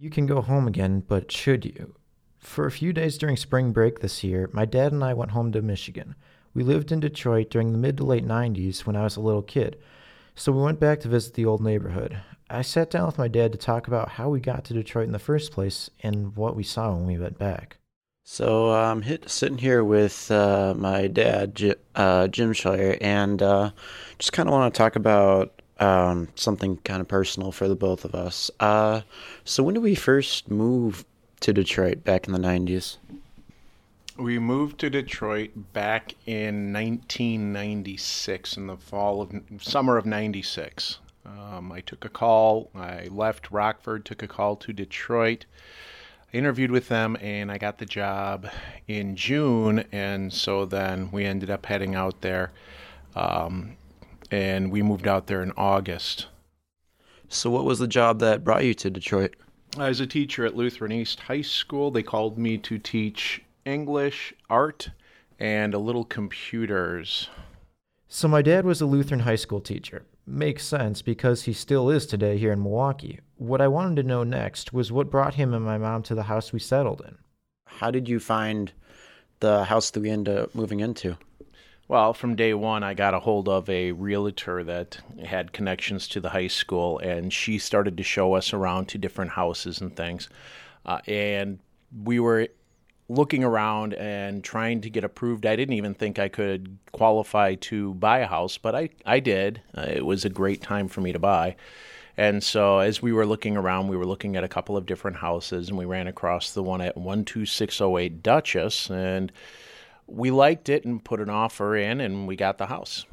You can go home again, but should you? For a few days during spring break this year, my dad and I went home to Michigan. We lived in Detroit during the mid to late 90s when I was a little kid, so we went back to visit the old neighborhood. I sat down with my dad to talk about how we got to Detroit in the first place and what we saw when we went back. So I'm sitting here with my dad, Jim Schreier, and just kind of want to talk about something kind of personal for the both of us. So when did we first move to Detroit back in the 90s? We moved to Detroit back in 1996, in the summer of 96. I took a call. I left Rockford, took a call to Detroit. I interviewed with them, and I got the job in June, and so then we ended up heading out there, and we moved out there in August. So what was the job that brought you to Detroit? I was a teacher at Lutheran East High School. They called me to teach English, art, and a little computers. So my dad was a Lutheran high school teacher. Makes sense because he still is today here in Milwaukee. What I wanted to know next was what brought him and my mom to the house we settled in. How did you find the house that we ended up moving into? Well, from day one, I got a hold of a realtor that had connections to the high school, and she started to show us around to different houses and things. And we were looking around and trying to get approved. I didn't even think I could qualify to buy a house, but I did. It was a great time for me to buy. And so as we were looking around, we were looking at a couple of different houses, and we ran across the one at 12608 Dutchess, and we liked it and put an offer in, and we got the house.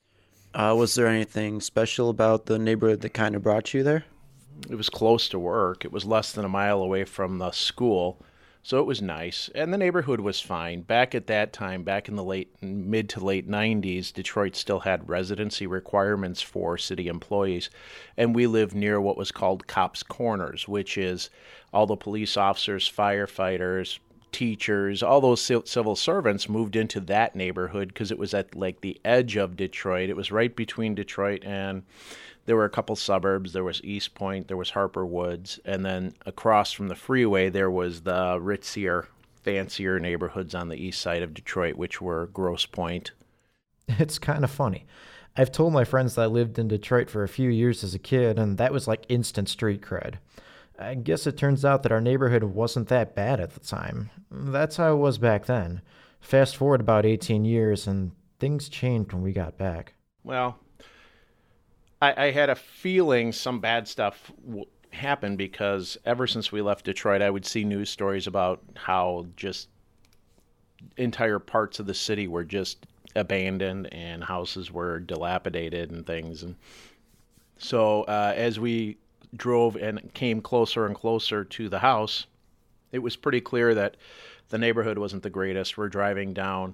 Was there anything special about the neighborhood that kind of brought you there? It was close to work. It was less than a mile away from the school. So it was nice, and the neighborhood was fine. Back at that time, back in the mid to late 90s, Detroit still had residency requirements for city employees, and we lived near what was called Cops Corners, which is all the police officers, firefighters, teachers, all those civil servants moved into that neighborhood because it was at like the edge of Detroit. It was right between Detroit and there were a couple suburbs. There was East Point, there was Harper Woods, and then across from the freeway there was the ritzier, fancier neighborhoods on the east side of Detroit, which were Grosse Pointe. It's kind of funny. I've told my friends that I lived in Detroit for a few years as a kid, and that was like instant street cred. I guess it turns out that our neighborhood wasn't that bad at the time. That's how it was back then. Fast forward about 18 years, and things changed when we got back. Well, I had a feeling some bad stuff happened because ever since we left Detroit, I would see news stories about how just entire parts of the city were just abandoned and houses were dilapidated and things. And so as we drove and came closer and closer to the house, it was pretty clear that the neighborhood wasn't the greatest. We're driving down,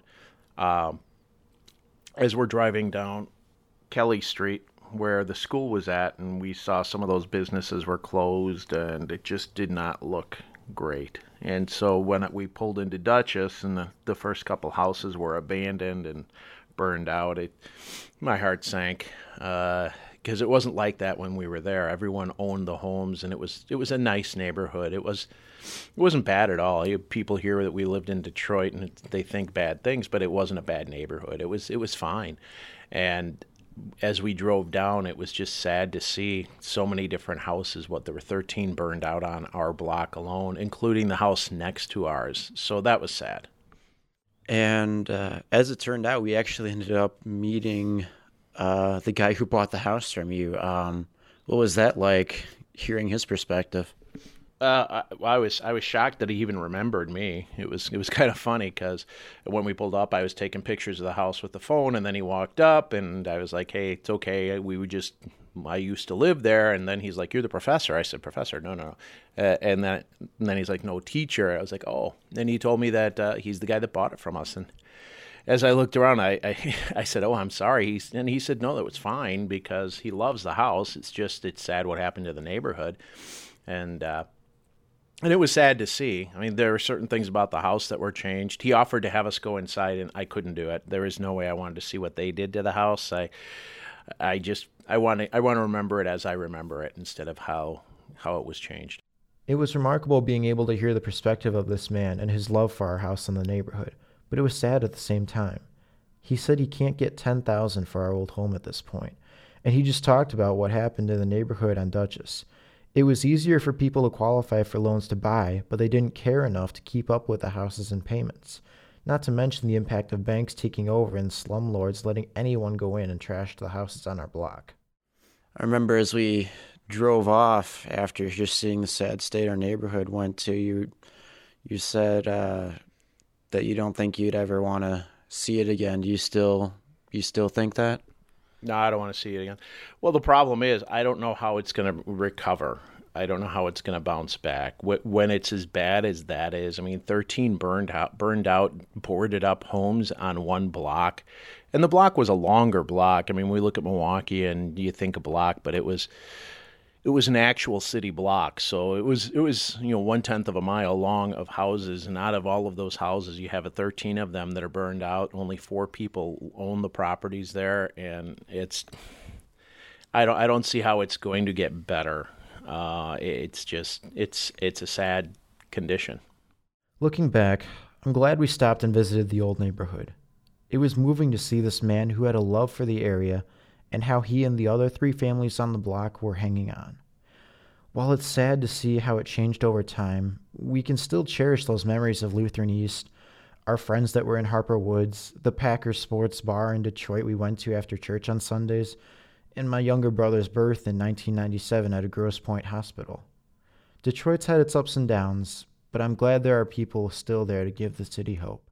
as we're driving down Kelly Street, where the school was at, and we saw some of those businesses were closed, and it just did not look great. And so when we pulled into Dutchess, and the first couple houses were abandoned and burned out, my heart sank. Because it wasn't like that when we were there. Everyone owned the homes, and it was a nice neighborhood. It wasn't bad at all. You have people here that we lived in Detroit, and they think bad things, but it wasn't a bad neighborhood. It was fine. And as we drove down, it was just sad to see so many different houses. There were 13 burned out on our block alone, including the house next to ours. So that was sad. And as it turned out, we actually ended up meeting the guy who bought the house from you. What was that like, hearing his perspective? I was shocked that he even remembered me. It was kind of funny because when we pulled up, I was taking pictures of the house with the phone, and then he walked up, and I was like, "Hey, it's okay. I used to live there." And then he's like, "You're the professor." I said, "Professor? No." And then he's like, "No, teacher." I was like, "Oh." And he told me that he's the guy that bought it from us. And as I looked around, I said, "Oh, I'm sorry." And he said, "No, that was fine because he loves the house. It's sad what happened to the neighborhood." And it was sad to see. I mean, there were certain things about the house that were changed. He offered to have us go inside, and I couldn't do it. There is no way I wanted to see what they did to the house. I want to remember it as I remember it instead of how it was changed. It was remarkable being able to hear the perspective of this man and his love for our house and the neighborhood, but it was sad at the same time. He said he can't get $10,000 for our old home at this point, and he just talked about what happened in the neighborhood on Dutchess. It was easier for people to qualify for loans to buy, but they didn't care enough to keep up with the houses and payments. Not to mention the impact of banks taking over and slumlords letting anyone go in and trash the houses on our block. I remember as we drove off after just seeing the sad state our neighborhood went to, you said that you don't think you'd ever want to see it again. Do you still think that? No, I don't want to see it again. Well, the problem is I don't know how it's going to recover. I don't know how it's going to bounce back when it's as bad as that is. I mean, 13 burned out, boarded up homes on one block, and the block was a longer block. I mean, we look at Milwaukee and you think a block, but it was an actual city block. So it was 1/10 of a mile long of houses, and out of all of those houses, you have 13 of them that are burned out. Only 4 people own the properties there, and I don't see how it's going to get better. It's a sad condition. Looking back, I'm glad we stopped and visited the old neighborhood. It was moving to see this man who had a love for the area and how he and the other 3 families on the block were hanging on. While it's sad to see how it changed over time, we can still cherish those memories of Lutheran East, our friends that were in Harper Woods, the Packers sports bar in Detroit we went to after church on Sundays, and my younger brother's birth in 1997 at a Grosse Pointe hospital. Detroit's had its ups and downs, but I'm glad there are people still there to give the city hope.